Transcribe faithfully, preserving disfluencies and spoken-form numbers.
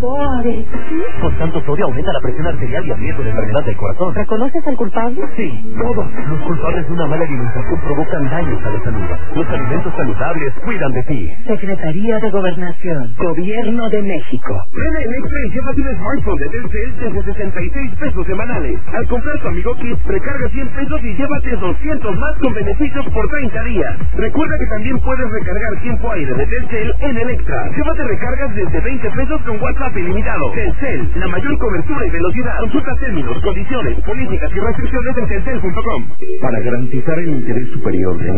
Boris. Con tanto sodio aumenta la presión arterial y el riesgo de enfermedad del corazón. ¿Reconoces al culpable? Sí, todos. Los culpables de una mala alimentación provocan daños a la salud. Los alimentos saludables cuidan de ti. Secretaría de Gobernación, Gobierno de México. Ven a Electra y llévate un smartphone de Telcel desde sesenta y seis pesos semanales. Al comprar tu Amigo Kit, recarga cien pesos y llévate doscientos más con beneficios por treinta días. Recuerda que también puedes recargar tiempo aire de Telcel en Electra. Llévate recargas desde veinte pesos con WhatsApp ilimitado. Telcel, la mayor cobertura y velocidad. Consulta términos, condiciones, políticas y restricciones en telcel punto com. Para garantizar el interés superior de